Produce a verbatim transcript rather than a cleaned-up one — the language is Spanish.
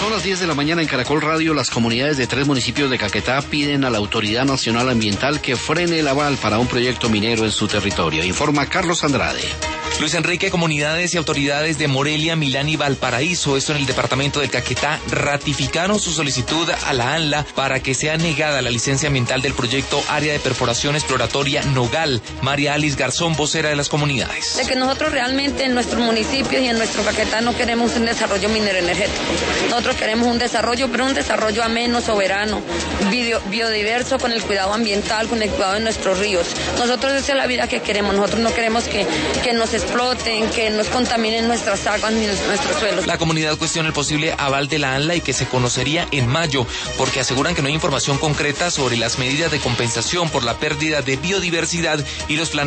Son las diez de la mañana en Caracol Radio. Las comunidades de tres municipios de Caquetá piden a la Autoridad Nacional Ambiental que frene el aval para un proyecto minero en su territorio. Informa Carlos Andrade. Luis Enrique, comunidades y autoridades de Morelia, Milán y Valparaíso, esto en el departamento del Caquetá, ratificaron su solicitud a la ANLA para que sea negada la licencia ambiental del proyecto Área de Perforación Exploratoria Nogal. María Alice Garzón, vocera de las comunidades. De que nosotros realmente en nuestros municipios y en nuestro Caquetá no queremos un desarrollo minero energético. Nosotros queremos un desarrollo, pero un desarrollo ameno, soberano, bio, biodiverso, con el cuidado ambiental, con el cuidado de nuestros ríos. Nosotros esa es la vida que queremos. Nosotros no queremos que, que nos exploten, que nos contaminen nuestras aguas ni nuestros suelos. La comunidad cuestiona el posible aval de la ANLA y que se conocería en mayo, porque aseguran que no hay información concreta sobre las medidas de compensación por la pérdida de biodiversidad y los planes